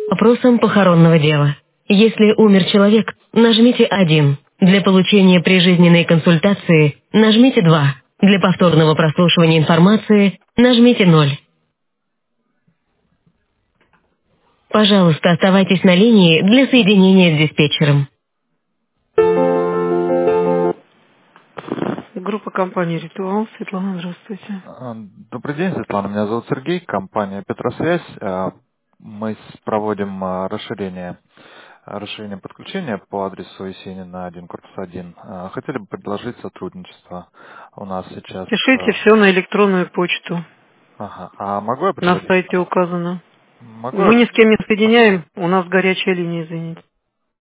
Вопросом похоронного дела. Если умер человек, нажмите 1. Для получения прижизненной консультации нажмите 2. Для повторного прослушивания информации нажмите 0. Пожалуйста, оставайтесь на линии для соединения с диспетчером. Группа компании «Ритуал». Светлана, здравствуйте. Добрый день, Светлана. Меня зовут Сергей, компания «Петросвязь». Мы проводим расширение подключения по адресу Есенина 1, корпус 1. Хотели бы предложить сотрудничество. У нас сейчас... Пишите все на электронную почту. Ага. А могу я На предложить? сайте указано. Могу Мы я... ни с кем не соединяем, у нас горячая линия, извините.